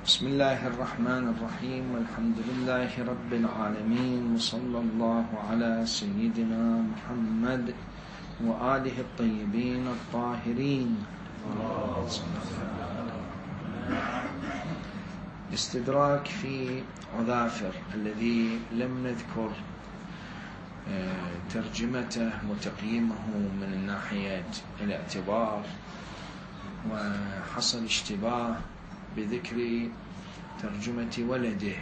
بسم الله الرحمن الرحيم، والحمد لله رب العالمين، وصلى الله على سيدنا محمد وآله الطيبين الطاهرين. استدراك في عذافر الذي لم نذكر ترجمته وتقييمه من ناحية الاعتبار، وحصل اشتباه بذكر ترجمة ولده.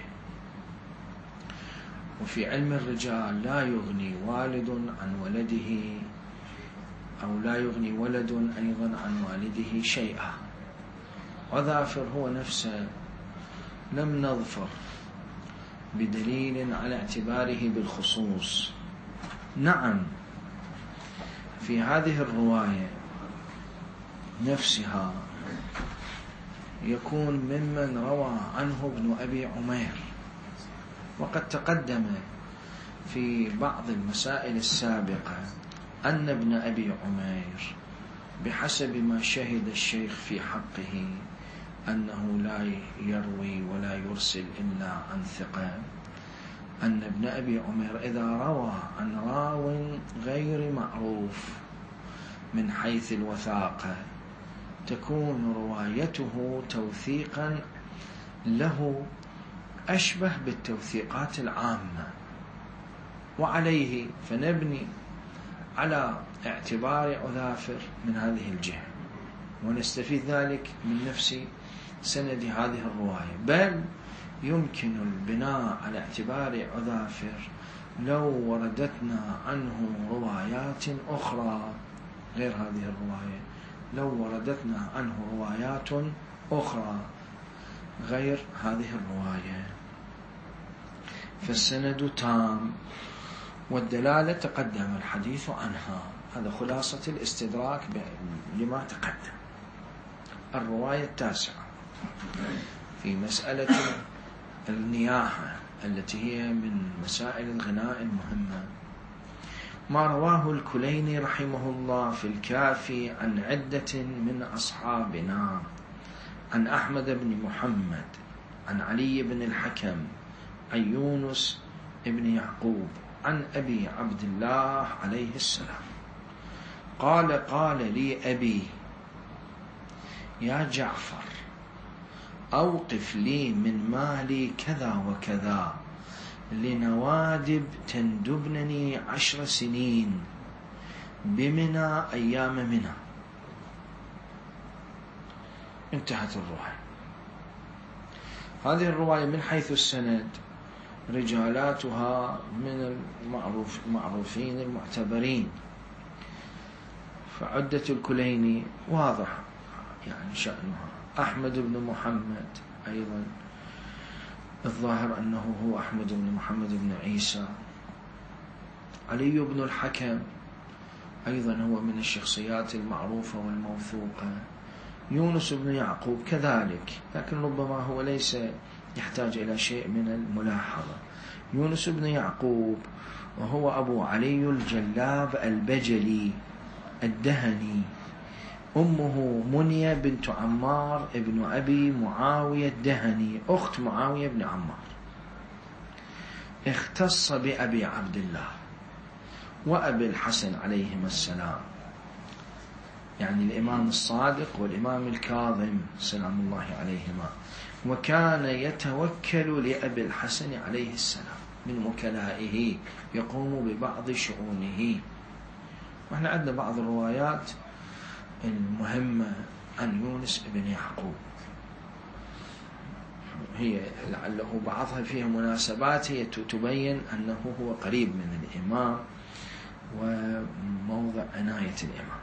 وفي علم الرجال لا يغني والد عن ولده، أو لا يغني ولد أيضا عن والده شيئا. عذافر هو نفسه لم نظفر بدليل على اعتباره بالخصوص. نعم، في هذه الرواية نفسها يكون ممن روى عنه ابن أبي عمير، وقد تقدم في بعض المسائل السابقة أن ابن أبي عمير بحسب ما شهد الشيخ في حقه أنه لا يروي ولا يرسل إلا عن ثقة، أن ابن أبي عمير إذا روى عن راو غير معروف من حيث الوثاقة تكون روايته توثيقا له أشبه بالتوثيقات العامة، وعليه فنبني على اعتبار عذافر من هذه الجهة، ونستفيد ذلك من نفس سند هذه الرواية. بل يمكن البناء على اعتبار عذافر لو وردتنا عنه روايات أخرى غير هذه الرواية، لو وردتنا عنه روايات أخرى غير هذه الرواية، فالسند تام والدلالة تقدم الحديث عنها. هذا خلاصة الاستدراك لما تقدم. الرواية التاسعة في مسألة النياحة التي هي من مسائل الغناء المهمة، ما رواه الكليني رحمه الله في الكافي عن عدة من أصحابنا عن أحمد بن محمد عن علي بن الحكم عن يونس بن يعقوب عن أبي عبد الله عليه السلام قال لي أبي يا جعفر أوقف لي من مالي كذا وكذا لنوادب تندبنني 10 سنين بمنى أيام منى. انتهت الرواية. هذه الرواية من حيث السند رجالاتها من المعروفين المعتبرين، فعدة الكليني واضح يعني شأنها، أحمد بن محمد أيضا الظاهر أنه هو أحمد بن محمد بن عيسى، علي بن الحكم أيضا هو من الشخصيات المعروفة والموثوقة، يونس بن يعقوب كذلك، لكن ربما هو ليس يحتاج إلى شيء من الملاحظة. يونس بن يعقوب وهو أبو علي الجلاب البجلي الدهني، أمه منية بنت عمار ابن أبي معاوية الدهني أخت معاوية بن عمار، اختص بأبي عبد الله وأبي الحسن عليهما السلام، يعني الإمام الصادق والإمام الكاظم سلام الله عليهما، وكان يتوكل لأبي الحسن عليه السلام من وكلائه يقوم ببعض شؤونه. وإحنا عندنا بعض الروايات المهمة عن يونس بن يعقوب، هي لعله بعضها فيها مناسبات هي تبين أنه هو قريب من الإمام وموضع عناية الإمام.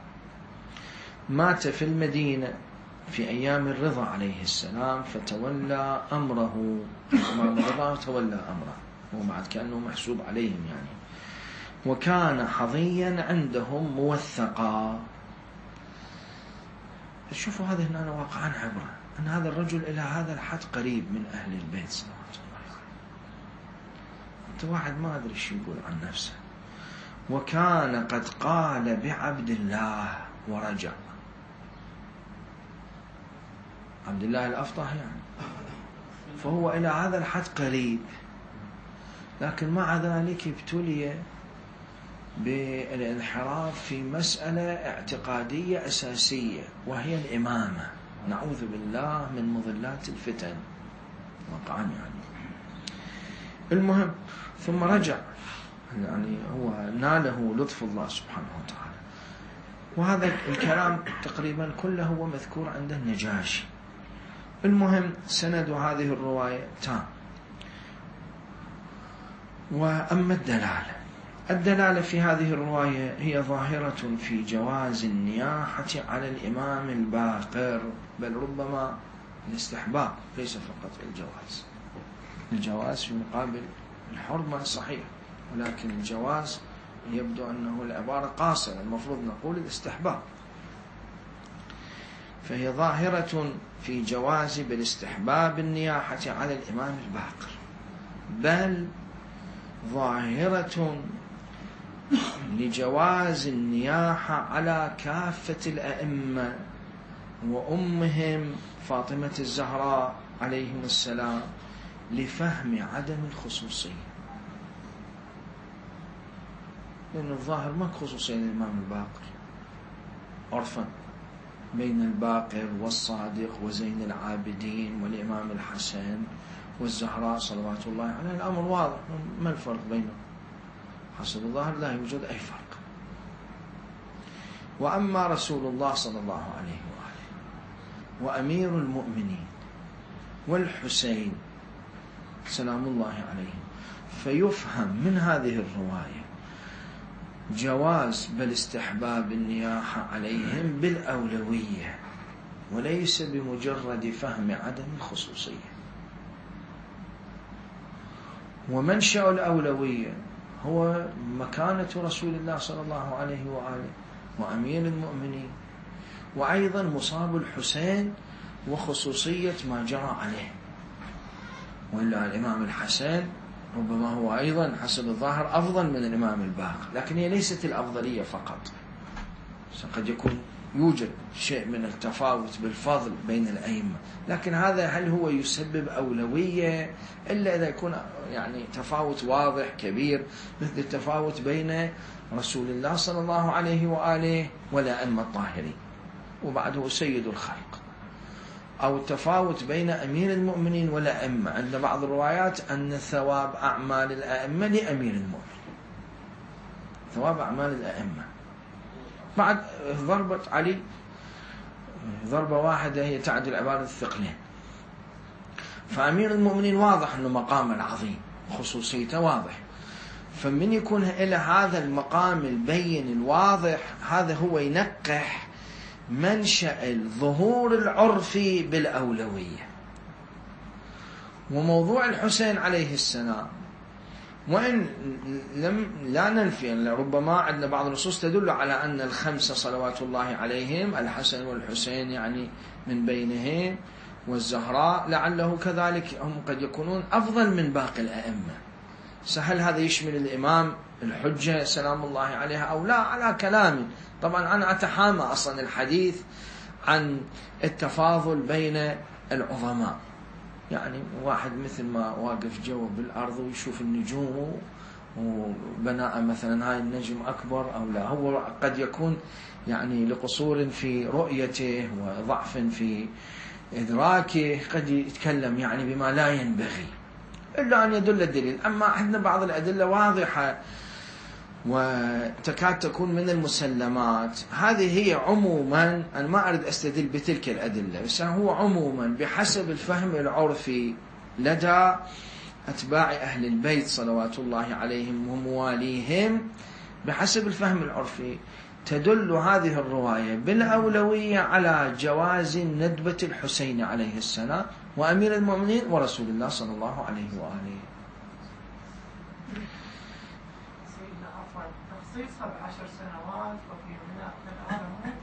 مات في المدينة في أيام الرضا عليه السلام فتولى أمره، الإمام الرضا تولى أمره، وبعد كأنه محسوب عليهم يعني، وكان حظيا عندهم موثقا. شوفوا هذا هنا واقعا عبرة أن هذا الرجل إلى هذا الحد قريب من أهل البيت صلوات الله عليه. أنت واحد ما أدري شو يقول عن نفسه. وكان قد قال بعبد الله ورجع. عبد الله الأفطح يعني، فهو إلى هذا الحد قريب، لكن مع ذلك ابتلي بالانحراف في مسألة اعتقادية أساسية وهي الإمامة، نعوذ بالله من مضلات الفتن وقعا يعني. المهم ثم رجع، يعني هو ناله لطف الله سبحانه وتعالى. وهذا الكلام تقريبا كله هو مذكور عند النجاشي. المهم سند هذه الرواية تام. وأما الدلالة في هذه الرواية هي ظاهرة في جواز النياحة على الإمام الباقر، بل ربما الاستحباب ليس فقط الجواز في مقابل الحرمة صحيح، ولكن الجواز يبدو أنه العبارة قاصرة، المفروض نقول الاستحباب. فهي ظاهرة في جواز بالاستحباب النياحة على الإمام الباقر، بل ظاهرة لجواز النياحة على كافة الأئمة وأمهم فاطمة الزهراء عليهم السلام، لفهم عدم الخصوصية، لأن الظاهر ما خصوصية الإمام الباقر عرفا بين الباقر والصادق وزين العابدين والإمام الحسن والزهراء صلوات الله عليه، الأمر واضح، ما الفرق بينهم؟ حسب الظاهر لا يوجد أي فرق. وأما رسول الله صلى الله عليه وآله وأمير المؤمنين والحسين سلام الله عليهم، فيفهم من هذه الرواية جواز بل استحباب النياحة عليهم بالأولوية، وليس بمجرد فهم عدم الخصوصية. ومنشأ الأولوية هو مكانة رسول الله صلى الله عليه وآله وأمير المؤمنين، وأيضا مصاب الحسين وخصوصية ما جرى عليه. وإلا الإمام الحسن ربما هو أيضا حسب الظاهر أفضل من الإمام الباقر، لكن هي ليست الأفضلية فقط، قد يكون يوجد شيء من التفاوت بالفضل بين الأئمة، لكن هذا هل هو يسبب أولوية إلا إذا يكون يعني تفاوت واضح كبير، مثل التفاوت بين رسول الله صلى الله عليه وآله والأئمة الطاهرين وبعده سيد الخلق، أو التفاوت بين أمير المؤمنين والأئمة. عند بعض الروايات أن ثواب أعمال الأئمة لأمير المؤمنين، ثواب أعمال الأئمة بعد ضربة علي ضربة واحدة هي تعدل عبارة الثقلين. فأمير المؤمنين واضح أنه مقام العظيم، خصوصيته واضح، فمن يكون إلى هذا المقام البين الواضح، هذا هو ينقح منشأ الظهور العرفي بالأولوية. وموضوع الحسين عليه السلام، وإن لا ننفي أن ربما عندنا بعض النصوص تدل على أن الخمسة صلوات الله عليهم، الحسن والحسين يعني من بينهم والزهراء لعله كذلك، هم قد يكونون أفضل من باقي الأئمة. سهل هذا يشمل الإمام الحجة سلام الله عليها أو لا؟ على كلامي طبعا أنا أتحامى أصلا الحديث عن التفاضل بين العظماء، يعني واحد مثل ما واقف جوا بالأرض ويشوف النجوم وبناء مثلا هاي النجم أكبر أو لا، هو قد يكون يعني لقصور في رؤيته وضعف في إدراكه قد يتكلم يعني بما لا ينبغي إلا أن يدل الدليل. أما عندنا بعض الأدلة واضحة وتكاد تكون من المسلمات، هذه هي عموما، أنا ما أريد أستدل بتلك الأدلة، بس هو عموما بحسب الفهم العرفي لدى أتباع أهل البيت صلوات الله عليهم ومواليهم، بحسب الفهم العرفي تدل هذه الرواية بالأولوية على جواز ندبة الحسين عليه السلام وأمير المؤمنين ورسول الله صلى الله عليه وآله. تخصيصها ب10 سنوات وفي هناك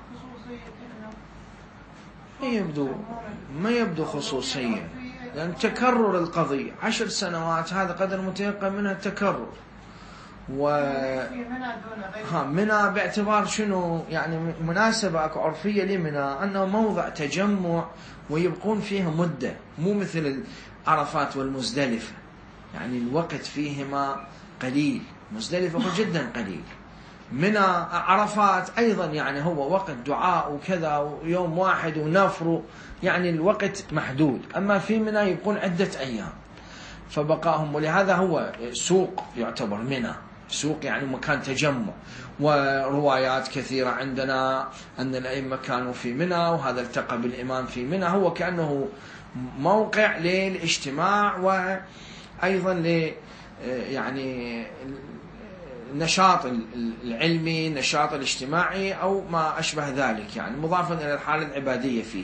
خصوصية ما يبدو خصوصية، لأن تكرر القضية 10 سنوات هذا قدر متيقن منها التكرر، منى باعتبار شنو يعني مناسبة أكو عرفية لمنى أنه موضع تجمع ويبقون فيها مدة، مو مثل عرفات والمزدلفة، يعني الوقت فيهما قليل، مزدلفة هو جدا قليل. منى عرفات أيضا يعني هو وقت دعاء وكذا ويوم واحد ونفر، يعني الوقت محدود. أما في منى يبقون عدة أيام فبقاهم، ولهذا هو سوق يعتبر منى سوق، يعني مكان تجمع. وروايات كثيرة عندنا أن الأئمة كانوا في منى وهذا التقى بالإمام في منى، هو كأنه موقع للاجتماع وأيضا ل يعني النشاط العلمي، النشاط الاجتماعي أو ما أشبه ذلك، يعني مضافا إلى الحالة العبادية فيه.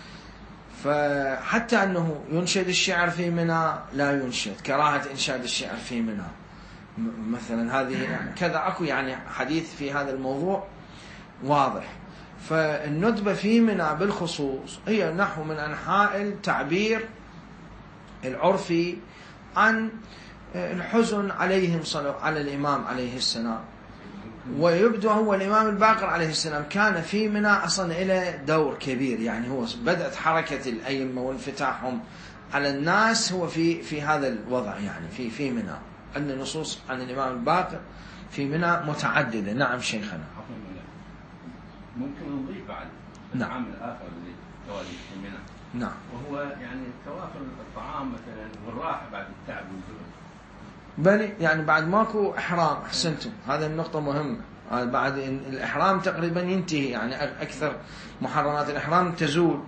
فحتى أنه ينشد الشعر في منى لا ينشد، كراهة إنشاد الشعر في منى مثلا، هذه يعني كذا أكو يعني حديث في هذا الموضوع واضح. فالندبة في منى بالخصوص هي نحو من أنحاء التعبير العرفي عن الحزن عليهم على الإمام عليه السلام. ويبدو هو الإمام الباقر عليه السلام كان في منى أصلا إلى دور كبير، يعني هو بدأت حركة الأئمة وانفتاحهم على الناس هو في هذا الوضع، يعني في منى. أن النصوص عن الإمام الباقر في منى متعددة. نعم شيخنا. ممكن نضيف بعد العامل الآخر للتوالي في منى، نعم، وهو يعني توافر الطعام مثلا والراحة بعد التعب والجهد. بل يعني بعد ماكو إحرام، أحسنتم، هذا النقطة مهمة. بعد الإحرام تقريبا ينتهي، يعني أكثر محرمات الإحرام تزول.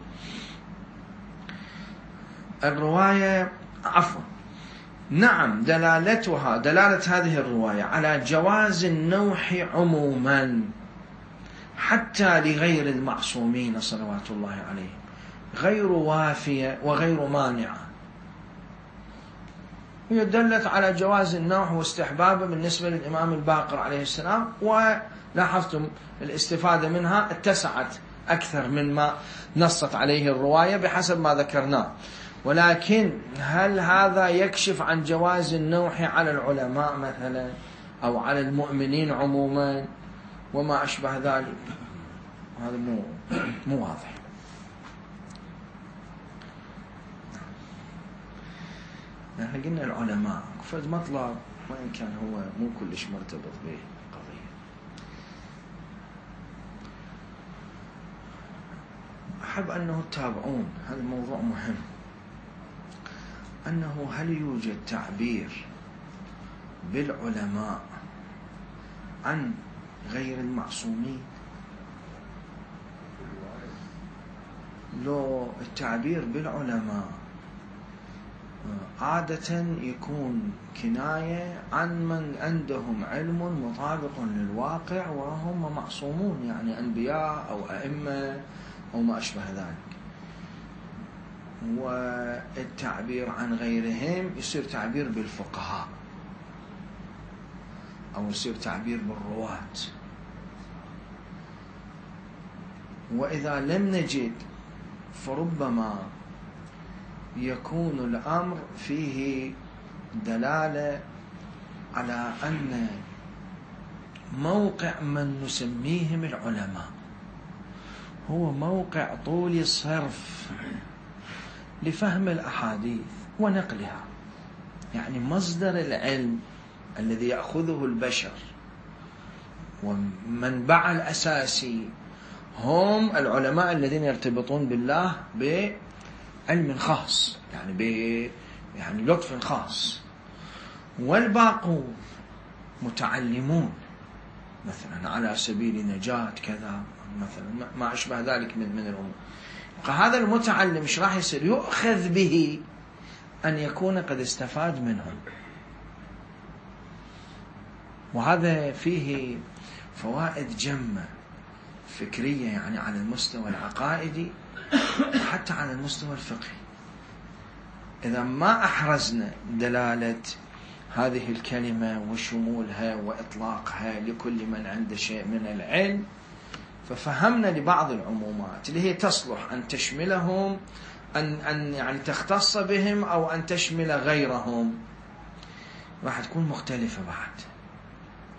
الرواية عفوا نعم دلالتها دلالة هذه الرواية على جواز النوح عموما حتى لغير المعصومين صلوات الله عليهم، غير وافية وغير مانعة. هي دلت على جواز النوح واستحبابه بالنسبة للإمام الباقر عليه السلام، ولاحظتم الاستفادة منها اتسعت أكثر مما نصت عليه الرواية بحسب ما ذكرناه. ولكن هل هذا يكشف عن جواز النوح على العلماء مثلا أو على المؤمنين عموما وما أشبه ذلك؟ هذا مو واضح. نحن قلنا العلماء فد مطلب وإن كان هو مو كلش مرتبط به القضية. أحب أنه تتابعون هذا الموضوع مهم، أنه هل يوجد تعبير بالعلماء عن غير المعصومين؟ لو التعبير بالعلماء عادة يكون كناية عن من عندهم علم مطابق للواقع وهم معصومون، يعني أنبياء أو أئمة أو ما أشبه ذلك. والتعبير عن غيرهم يصير تعبير بالفقهاء أو يصير تعبير بالرواة. وإذا لم نجد فربما يكون الأمر فيه دلالة على أن موقع من نسميهم العلماء هو موقع طول صرف لفهم الأحاديث ونقلها، يعني مصدر العلم الذي يأخذه البشر ومنبع الأساسي هم العلماء الذين يرتبطون بالله بعلم خاص، يعني لطف خاص. والباقون متعلمون مثلا على سبيل نجاة كذا مثلا ما أشبه ذلك من الأمور. فهذا المتعلم ايش راح يصير؟ يؤخذ به أن يكون قد استفاد منهم، وهذا فيه فوائد جمة فكرية، يعني على المستوى العقائدي وحتى على المستوى الفقهي. إذا ما أحرزنا دلالة هذه الكلمة وشمولها وإطلاقها لكل من عنده شيء من العلم، ففهمنا لبعض العمومات اللي هي تصلح أن تشملهم أن يعني تختص بهم أو أن تشمل غيرهم، راح تكون مختلفة بعد.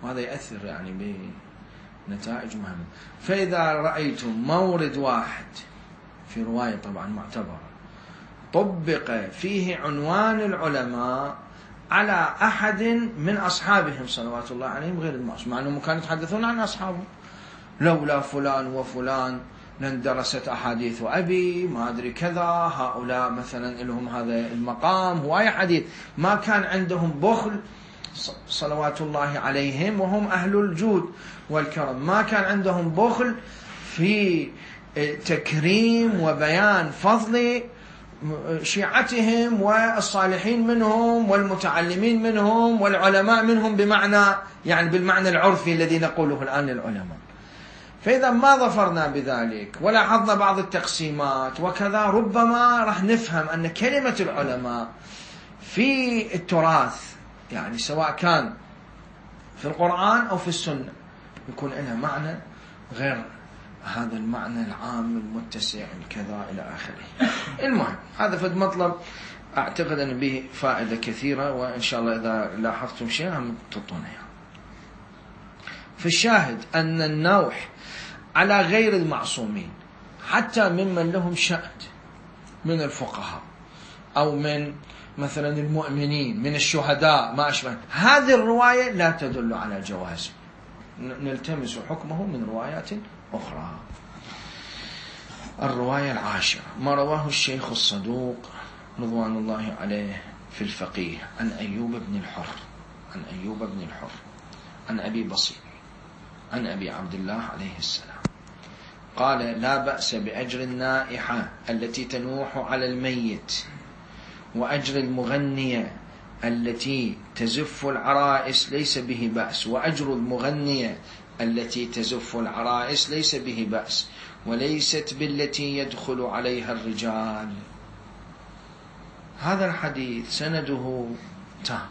وهذا يأثر يعني بنتائج مهمة. فإذا رأيتم مورد واحد في رواية طبعا معتبرة طبق فيه عنوان العلماء على أحد من أصحابهم صلوات الله عليهم غير المعصوم، مع أنهم كانوا يتحدثون عن أصحابهم، لولا فلان وفلان لندرست أحاديث أبي ما أدري كذا، هؤلاء مثلا لهم هذا المقام، هواية حديث. ما كان عندهم بخل صلوات الله عليهم وهم أهل الجود والكرم، ما كان عندهم بخل في تكريم وبيان فضل شيعتهم والصالحين منهم والمتعلمين منهم والعلماء منهم، بمعنى يعني بالمعنى العرفي الذي نقوله الآن للعلماء. فإذا ما ظفرنا بذلك ولاحظنا بعض التقسيمات وكذا، ربما راح نفهم أن كلمة العلماء في التراث يعني سواء كان في القرآن أو في السنة يكون لها معنى غير هذا المعنى العام المتسع الكذا إلى آخره. المهم هذا فد مطلب أعتقد أن به فائدة كثيرة، وإن شاء الله إذا لاحظتم شيء هم تطونها. في الشاهد أن النوح على غير المعصومين حتى ممن لهم شأن من الفقهاء أو من مثلا المؤمنين من الشهداء ما أشبه، هذه الرواية لا تدل على جواز، نلتمس حكمه من روايات أخرى. الرواية 10 ما رواه الشيخ الصدوق رضوان الله عليه في الفقيه عن أيوب بن الحر عن أبي بصير عن أبي عبد الله عليه السلام قال: لا بأس بأجر النائحة التي تنوح على الميت، وأجر المغنية التي تزف العرائس ليس به بأس، وأجر المغنية التي تزف العرائس ليس به بأس، وليست بالتي يدخل عليها الرجال. هذا الحديث سنده تام،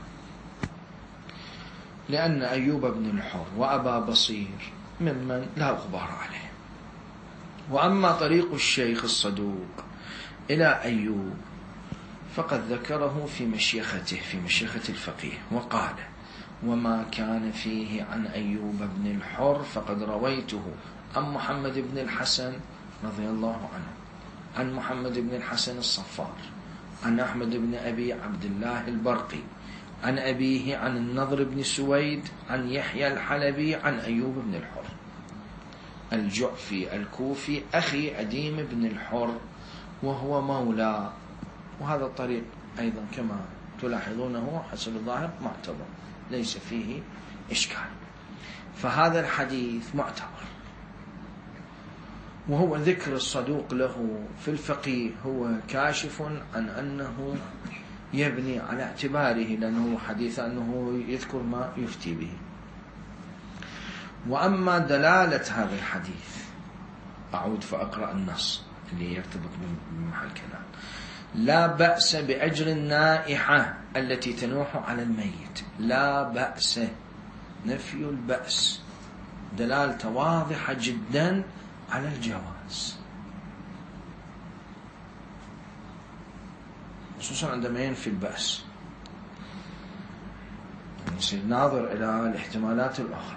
لأن أيوب بن الحر وأبا بصير ممن لا غبار عليه. وأما طريق الشيخ الصدوق إلى أيوب فقد ذكره في مشيخة الفقيه، وقال: وما كان فيه عن أيوب بن الحر فقد رويته عن محمد بن الحسن رضي الله عنه، عن محمد بن الحسن الصفار، عن أحمد بن أبي عبد الله البرقي، عن أبيه عن النضر بن سويد، عن يحيى الحلبي، عن أيوب بن الحر الجعفي الكوفي أخي أديم بن الحر، وهو مولى. وهذا الطريق أيضا كما تلاحظونه حسب الظاهر معتبر ليس فيه إشكال. فهذا الحديث معتبر، وهو ذكر الصدوق له في الفقيه هو كاشف عن أنه يبني على اعتباره، لأنه حديث أنه يذكر ما يفتي به. وأما دلالة هذا الحديث أعود فأقرأ النص اللي يرتبط بمحل كلام: لا بأس بأجر النائحة التي تنوح على الميت. لا بأس، نفي البأس، دلالة واضحة جدا على الجواز، خصوصا عندما ينفي البأس، يصير ناظر إلى الاحتمالات الأخرى.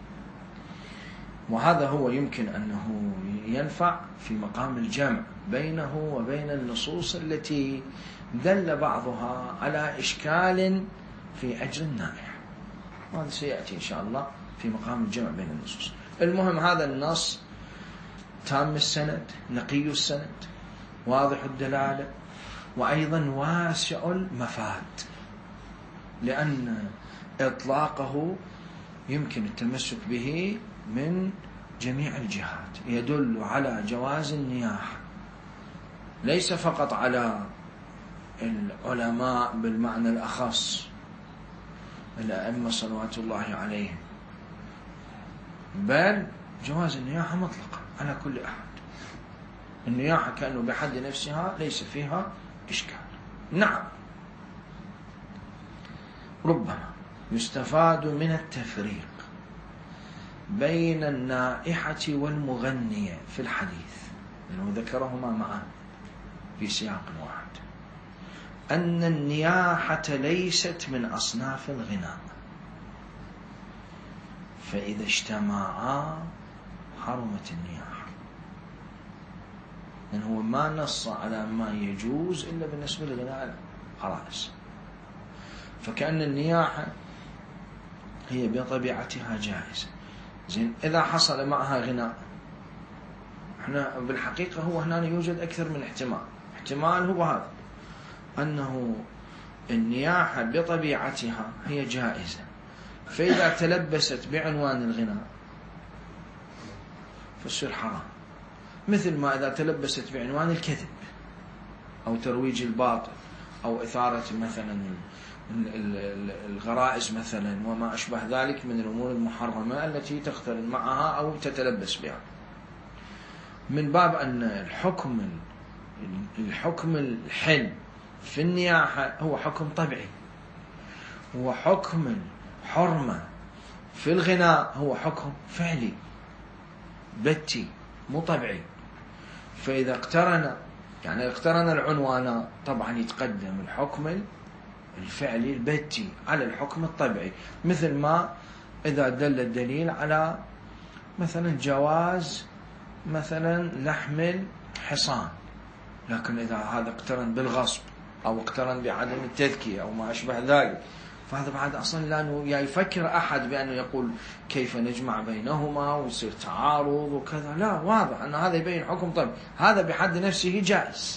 وهذا هو يمكن أنه ينفع في مقام الجمع بينه وبين النصوص التي دل بعضها على إشكال في أجر النائح، وهذا سيأتي إن شاء الله في مقام الجمع بين النصوص. المهم هذا النص تام السند، نقي السند، واضح الدلالة، وأيضا واسع المفاد، لأن إطلاقه يمكن التمسك به من جميع الجهات، يدل على جواز النياحة، ليس فقط على العلماء بالمعنى الأخص الأئمة صلوات الله عليهم، بل جواز النياحة مطلقا على كل أحد. النياحة كأنه بحد نفسها ليس فيها إشكال. نعم، ربما يستفاد من التفريق بين النائحة والمغنية في الحديث، لأنه ذكرهما معا في سياق واحد، أن النياحة ليست من أصناف الغناء، فإذا اجتمعا حرمت النياحة، لأنه هو ما نص على ما يجوز إلا بالنسبة لغناء العرائس. فكأن النياحة هي بطبيعتها جائزة. زين، إذا حصل معها غناء، احنا بالحقيقة هو هنا يوجد أكثر من احتمال. احتمال هو هذا، أنه النياحة بطبيعتها هي جائزة، فإذا تلبست بعنوان الغناء فتصير حرام، مثل ما إذا تلبست بعنوان الكذب أو ترويج الباطل أو إثارة مثلا الغرائز مثلا وما أشبه ذلك من الأمور المحرمة التي تقترن معها أو تتلبس بها. من باب أن الحكم الحل في النياحة هو حكم طبيعي، وحكم الحرمة في الغناء هو حكم فعلي بتي مو طبيعي. فإذا اقترن العنوان طبعا يتقدم الحكم الفعلي البتي على الحكم الطبيعي، مثل ما إذا دل الدليل على مثلا جواز مثلا لحم الحصان، لكن إذا هذا اقترن بالغصب أو اقترن بعدم التذكية أو ما أشبه ذلك، فهذا بعد أصلا لأنه يفكر أحد بأنه يقول كيف نجمع بينهما ويصير تعارض وكذا. لا، واضح أن هذا يبين حكم طبيعي، هذا بحد نفسه جائز،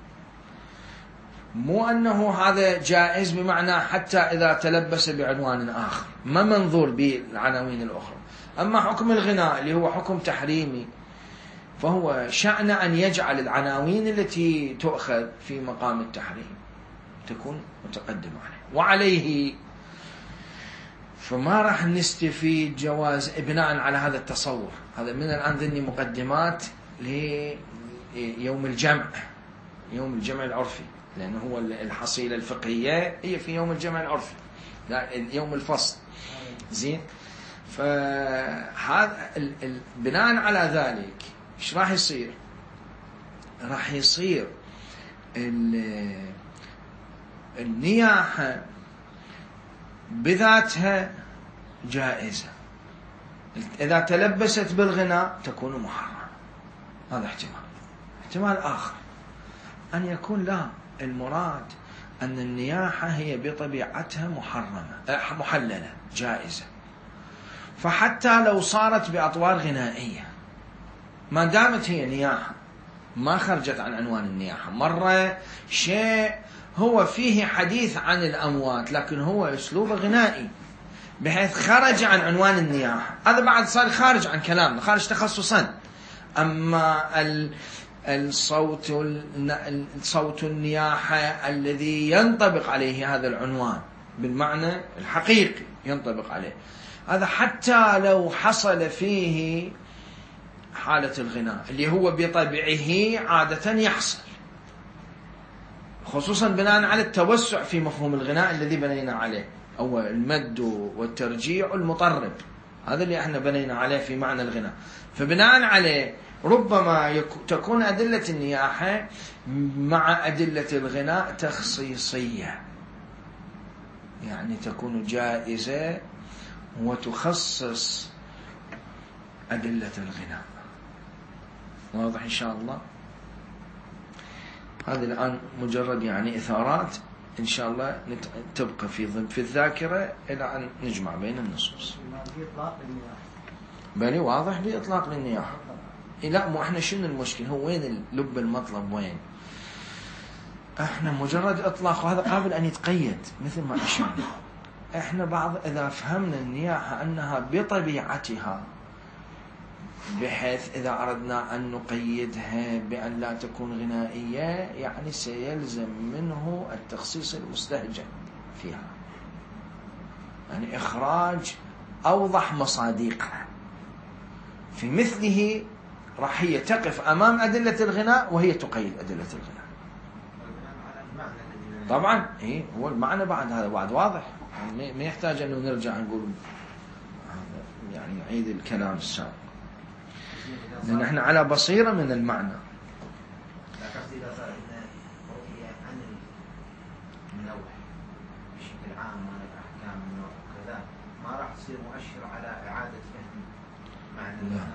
مو أنه هذا جائز بمعنى حتى إذا تلبس بعنوان آخر، ما منظور بالعناوين الأخرى. أما حكم الغناء اللي هو حكم تحريمي فهو شأن أن يجعل العناوين التي تؤخذ في مقام التحريم تكون متقدمة عليه وعليه. فما راح نستفيد جواز بناء على هذا التصور. هذا من الآن ذني مقدمات ليوم الجمع، يوم الجمع العرفي، لأنه هو الحصيلة الفقهية هي في يوم الجمع العرفي، لا يوم الفصل. زين، فهذا بناء على ذلك ايش راح يصير؟ راح يصير النياحة بذاتها جائزة، إذا تلبست بالغناء تكون محرمة. هذا احتمال آخر أن يكون لا، المراد أن النياحة هي بطبيعتها محللة جائزة، فحتى لو صارت بأطوار غنائية ما دامت هي نياحة ما خرجت عن عنوان النياحة. مرة شيء هو فيه حديث عن الأموات لكن هو أسلوب غنائي بحيث خرج عن عنوان النياحة، هذا بعد صار خارج عن كلامنا، خارج تخصصا. أما الصوت النياحة الذي ينطبق عليه هذا العنوان بالمعنى الحقيقي ينطبق عليه، هذا حتى لو حصل فيه حالة الغناء اللي هو بطبعه عادة يحصل، خصوصا بناء على التوسع في مفهوم الغناء الذي بنينا عليه، أو المد والترجيع المطرب، هذا اللي احنا بنينا عليه في معنى الغناء. فبناء عليه ربما تكون أدلة النياحة مع أدلة الغناء تخصيصية، يعني تكون جائزة وتخصص أدلة الغناء. واضح إن شاء الله؟ هذه الآن مجرد يعني إثارات إن شاء الله تبقى في الذاكرة إلى أن نجمع بين النصوص. بني واضح بإطلاق للنياحة. لا، مو احنا شنو المشكلة؟ هو وين لب المطلب؟ وين احنا مجرد إطلاق، وهذا قابل أن يتقيد مثل ما أشرنا. احنا بعض إذا فهمنا النياحة أنها بطبيعتها، بحيث إذا أردنا أن نقيدها بأن لا تكون غنائية يعني سيلزم منه التخصيص المستهجن فيها، يعني إخراج أوضح مصادقها. في مثله راح هي تقف أمام أدلة الغناء وهي تقيد أدلة الغناء. طبعا إيه هو المعنى بعد هذا بعد واضح، يعني ما يحتاج أنه نرجع نقول يعني نعيد الكلام السابق، لأن احنا على بصيرة من المعنى. لا قصدي إذا صار رؤية عن النوع بشكل عام، ما أحكام النوع كذا ما راح تصير مؤشر على إعادة فهم معنى لا الإسلام؟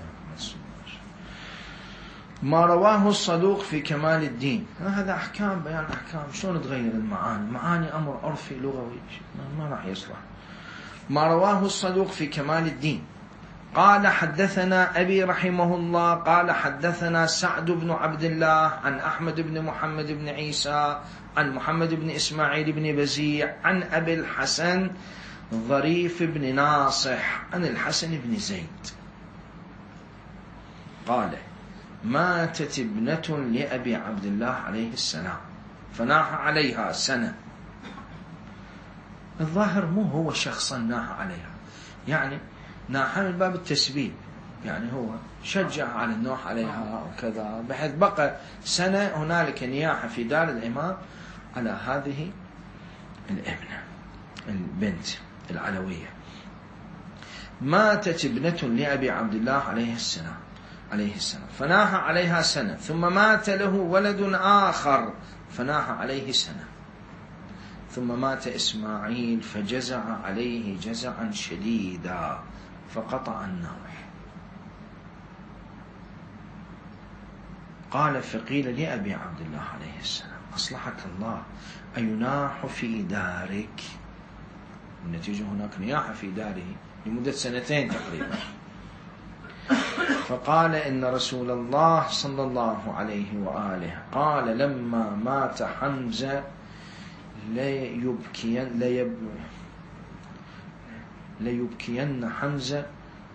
ما رواه الصدوق في كمال الدين. هذا أحكام، بيان أحكام، شلون تغير المعاني؟ المعاني أمر عرفي لغوي ما راح يصلح. ما رواه الصدوق في كمال الدين قال حدثنا أبي رحمه الله قال حدثنا سعد بن عبد الله عن أحمد بن محمد بن عيسى عن محمد بن إسماعيل بن بزيع عن أبي الحسن ظريف بن ناصح عن الحسن بن زيد قال ماتت ابنة لأبي عبد الله عليه السلام فناح عليها سنة. الظاهر مو هو شخصا ناح عليها، يعني ناح من باب التسبيب، يعني هو شجع على النوح عليها وكذا، بحيث بقى سنة هنالك نياحة في دار الإمام على هذه الابنة البنت العلوية. ماتت ابنة لأبي عبد الله عليه السلام فناح عليها سنة، ثم مات له ولد آخر فناح عليه سنة، ثم مات إسماعيل فجزع عليه جزعا شديدا فقطع النوح. قال فقيل لأبي عبد الله عليه السلام أصلحك الله أيناح في دارك؟ النتيجة هناك نياحة في داره لمدة 2 تقريبا. فقال إن رسول الله صلى الله عليه وآله قال لما مات حمزة ليبكين حمزة.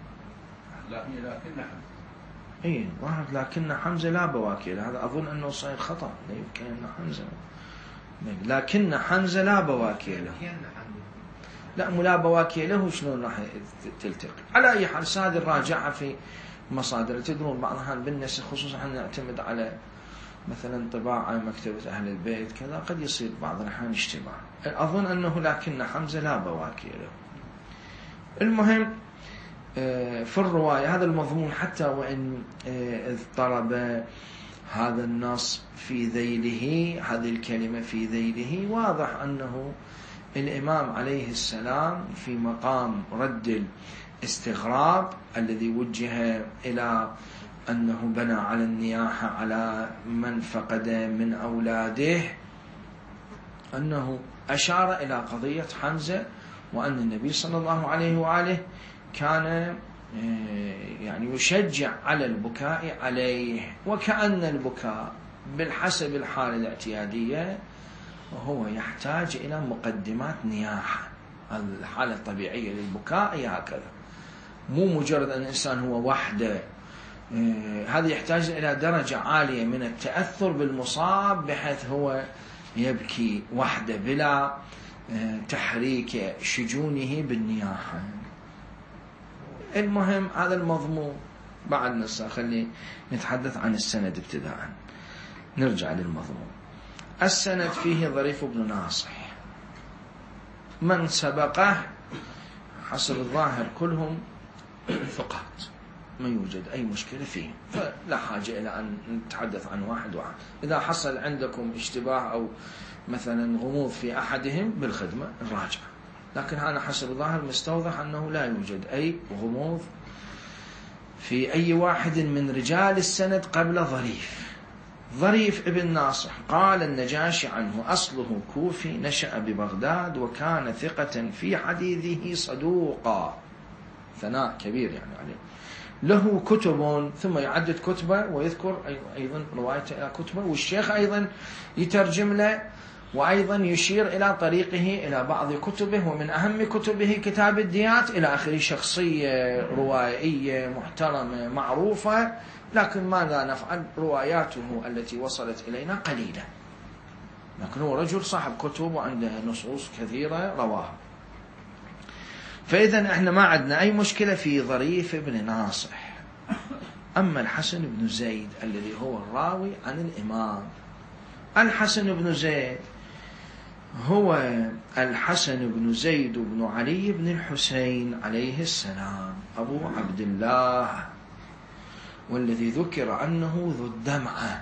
لكن حمزة لا بواكي له، هذا أظن أنه صاير خطأ. ليبكين حمزة، لكن حمزة لا بواكي له. لا مو لا بواكي له، شلون راح تلتقي؟ على أي حال سادر راجعها في مصادر. تدرون بعض الأحيان بالنسخ خصوصا احنا نعتمد على مثلا طباعة مكتبة أهل البيت كذا، قد يصير بعض الأحيان اشتباه. أظن أنه لكن حمزة لا بواكي له. المهم في الرواية هذا المضمون، حتى وإن اضطرب هذا النص في ذيله، هذه الكلمة في ذيله، واضح أنه الإمام عليه السلام في مقام رد الاستغراب الذي وجه إلى أنه بنى على النياحة على من فقد من أولاده، أنه أشار إلى قضية حمزة، وأن النبي صلى الله عليه وآله كان يعني يشجع على البكاء عليه، وكأن البكاء بالحسب الحالة الاعتيادية وهو يحتاج إلى مقدمات نياحة. الحالة الطبيعية للبكاء هي هكذا، مو مجرد أن الإنسان هو وحده، هذا يحتاج إلى درجة عالية من التأثر بالمصاب بحيث هو يبكي وحده بلا تحريك شجونه بالنياحة. المهم هذا المضمون بعد نص. خلي نتحدث عن السند ابتداء. نرجع للمضمون. السند فيه ظريف بن ناصح، من سبقه حسب الظاهر كلهم ثقات، ما يوجد أي مشكلة فيه، فلا حاجة إلى أن نتحدث عن واحد. إذا حصل عندكم اشتباه أو مثلا غموض في أحدهم بالخدمة الراجعة، لكن أنا حسب الظاهر مستوضح أنه لا يوجد أي غموض في أي واحد من رجال السند قبل ظريف ابن ناصح. قال النجاشي عنه أصله كوفي نشأ ببغداد وكان ثقة في حديثه صدوقا، ثناء كبير يعني عليه. له كتب، ثم يعدد كتبه ويذكر أيضا روايته إلى كتبه، والشيخ أيضا يترجم له، وأيضا يشير إلى طريقه إلى بعض كتبه، ومن أهم كتبه كتاب الديات إلى آخره. شخصية روائية محترمة معروفة، لكن ماذا نفعل؟ رواياته التي وصلت إلينا قليلة، لكن هو رجل صاحب كتب وعنده نصوص كثيرة رواها. فإذا احنا ما عندنا أي مشكلة في ظريف بن ناصح. أما الحسن بن زيد الذي هو الراوي عن الإمام، الحسن بن زيد هو الحسن بن زيد بن علي بن الحسين عليه السلام أبو عبد الله، والذي ذكر أنه ذو الدمعة،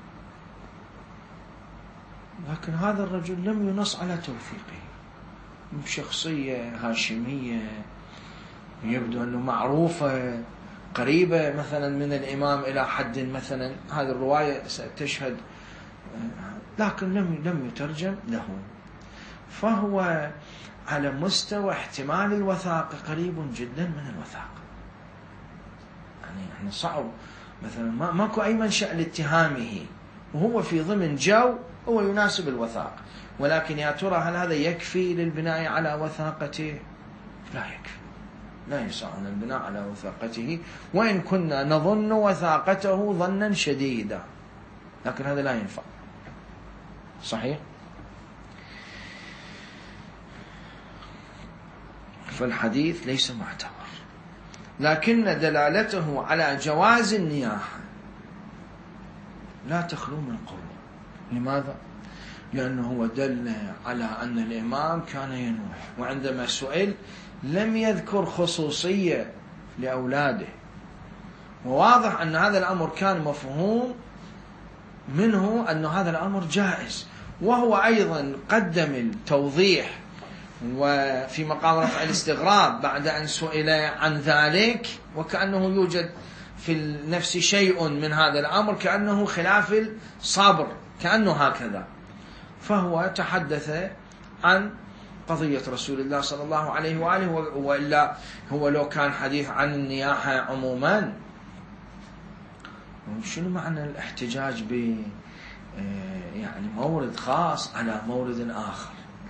لكن هذا الرجل لم ينص على توثيقه. شخصية هاشمية يبدو أنه معروفة قريبة مثلا من الإمام إلى حد مثلا، هذه الرواية ستشهد، لكن لم يترجم له، فهو على مستوى احتمال الوثاقة قريب جدا من الوثاقة. يعني احنا صعب مثلا ماكو أي منشأ لاتهامه وهو في ضمن جو هو يناسب الوثاقة، ولكن يا ترى هل هذا يكفي للبناء على وثاقته؟ لا يكفي، لا يسعنا البناء على وثاقته، وإن كنا نظن وثاقته ظنا شديدا، لكن هذا لا ينفع. صحيح؟ فالحديث ليس معتبر، لكن دلالته على جواز النياحة لا تخلو من قوة. لماذا؟ لأنه هو دل على أن الإمام كان ينوح، وعندما سئل لم يذكر خصوصية لأولاده، وواضح أن هذا الأمر كان مفهوم منه أن هذا الأمر جائز، وهو أيضا قدم التوضيح وفي مقام رفع الاستغراب بعد أن سئل عن ذلك، وكأنه يوجد في النفس شيء من هذا الأمر كأنه خلاف الصبر، كأنه هكذا. فهو تحدث عن قضية رسول الله صلى الله عليه وآله، وإلا هو لو كان حديث عن النياحة عموما، شنو معنى الاحتجاج ب يعني مورد خاص على مورد آخر؟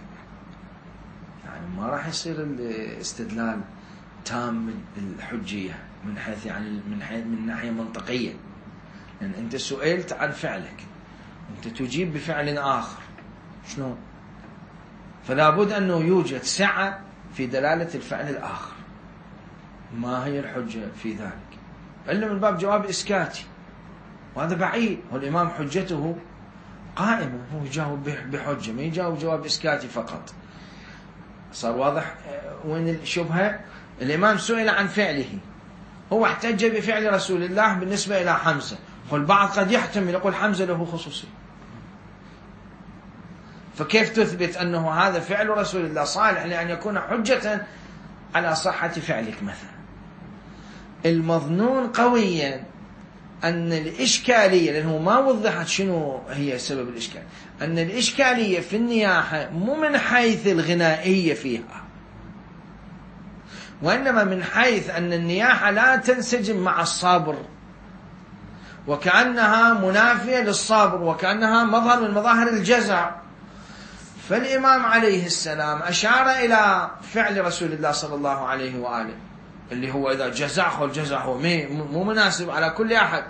يعني ما راح يصير الاستدلال تام الحجية من حيث يعني من ناحية منطقية، لأن أنت سئلت عن فعلك، أنت تجيب بفعل آخر، شنو؟ فلا بد أنه يوجد سعة في دلالة الفعل الآخر. ما هي الحجة في ذلك؟ إلا من باب جواب إسكاتي، وهذا بعيد. والإمام حجته قائمة، هو يجاوب بحجة، ما يجاوب جواب إسكاتي فقط. صار واضح وين الشبهة؟ الإمام سئل عن فعله، هو احتج بفعل رسول الله بالنسبة إلى حمزة، والبعض قد يحتمل يقول حمزة له خصوصية، فكيف تثبت أنه هذا فعل رسول الله صالح لأن يكون حجة على صحة فعلك مثلا؟ المظنون قويا أن الإشكالية، لأنه ما وضحت شنو هي سبب الإشكال، أن الإشكالية في النياحة مو من حيث الغنائية فيها، وإنما من حيث أن النياحة لا تنسجم مع الصبر، وكأنها منافية للصبر، وكأنها مظهر من مظاهر الجزع. فالإمام عليه السلام أشار إلى فعل رسول الله صلى الله عليه وآله، اللي هو إذا جزع، الجزع هو مو مناسب على كل أحد،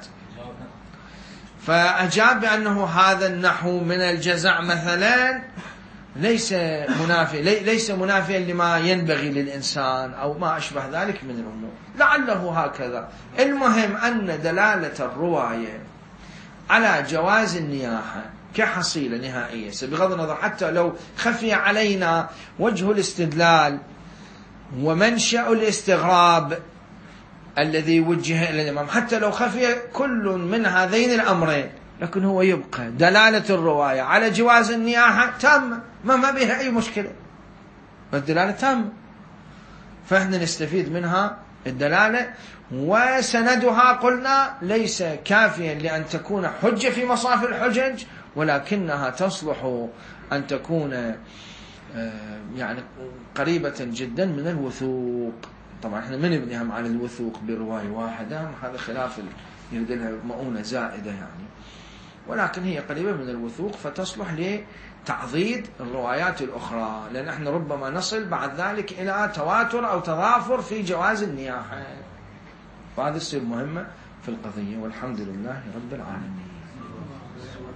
فأجاب بأنه هذا النحو من الجزع مثلا ليس منافيا لما ينبغي للإنسان أو ما أشبه ذلك من الأمور، لعله هكذا. المهم أن دلالة الرواية على جواز النياحة كحصيلة نهائية، بغض النظر حتى لو خفي علينا وجه الاستدلال ومنشأ الاستغراب الذي وجه إلى الإمام، حتى لو خفي كل من هذين الأمرين، لكن هو يبقى دلالة الرواية على جواز النياحة تامة، ما بها أي مشكلة، والدلالة تامة، فإحنا نستفيد منها الدلالة. وسندها قلنا ليس كافيا لأن تكون حجة في مصاف الحجج، ولكنها تصلح أن تكون يعني قريبة جدا من الوثوق. طبعا احنا ما نبنيها على الوثوق برواية واحدة، هذا خلاف يريد لها مؤونة زائدة يعني، ولكن هي قريبة من الوثوق فتصلح لتعضيد الروايات الأخرى، لأن احنا ربما نصل بعد ذلك إلى تواتر أو تضافر في جواز النياحة، وهذا السبب مهمة في القضية. والحمد لله رب العالمين.